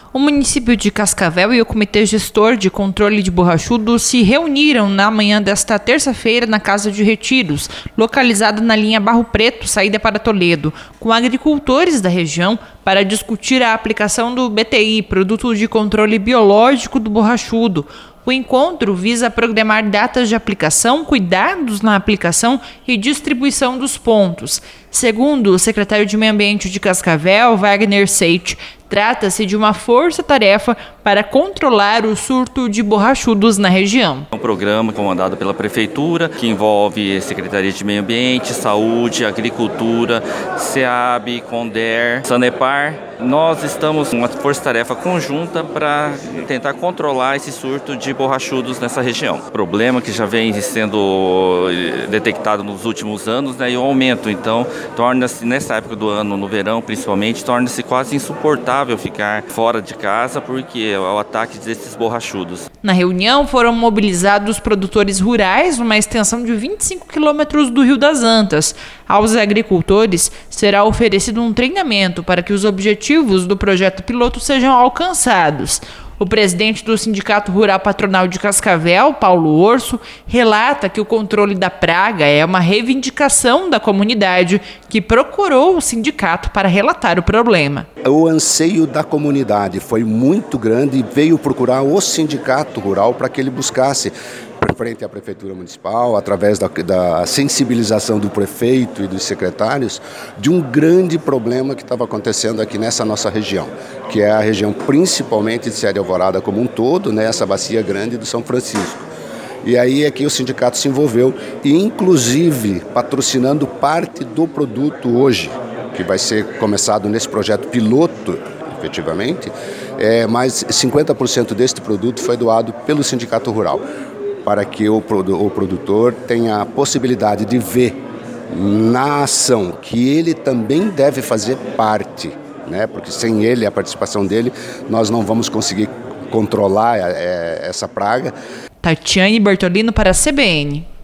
O município de Cascavel e o Comitê Gestor de Controle de Borrachudo se reuniram na manhã desta terça-feira na Casa de Retiros, localizada na linha Barro Preto, saída para Toledo, com agricultores da região para discutir a aplicação do BTI, Produto de Controle Biológico do Borrachudo. O encontro visa programar datas de aplicação, cuidados na aplicação e distribuição dos pontos. Segundo o secretário de Meio Ambiente de Cascavel, Wagner Seit, trata-se de uma força-tarefa para controlar o surto de borrachudos na região. É um programa comandado pela Prefeitura, que envolve Secretaria de Meio Ambiente, Saúde, Agricultura, SEAB, CONDER, Sanepar. Nós estamos uma força-tarefa conjunta para tentar controlar esse surto de borrachudos nessa região. Problema que já vem sendo detectado nos últimos anos, e o aumento, então, torna-se, nessa época do ano, no verão principalmente, torna-se quase insuportável ficar fora de casa porque é o ataque desses borrachudos. Na reunião foram mobilizados produtores rurais numa extensão de 25 quilômetros do Rio das Antas. Aos agricultores será oferecido um treinamento para que os objetivos do projeto piloto sejam alcançados. O presidente do Sindicato Rural Patronal de Cascavel, Paulo Orso, relata que o controle da praga é uma reivindicação da comunidade que procurou o sindicato para relatar o problema. O anseio da comunidade foi muito grande e veio procurar o Sindicato Rural para que ele buscasse, frente à Prefeitura Municipal, através da sensibilização do prefeito e dos secretários, de um grande problema que estava acontecendo aqui nessa nossa região, que é a região principalmente de Serra de Alvorada como um todo, essa bacia grande do São Francisco. E aí é que o sindicato se envolveu, e inclusive patrocinando parte do produto hoje, que vai ser começado nesse projeto piloto, efetivamente, mas 50% deste produto foi doado pelo Sindicato Rural, para que o produtor tenha a possibilidade de ver na ação que ele também deve fazer parte, porque sem ele, a participação dele, nós não vamos conseguir controlar essa praga. Tatiane Bertolino para a CBN.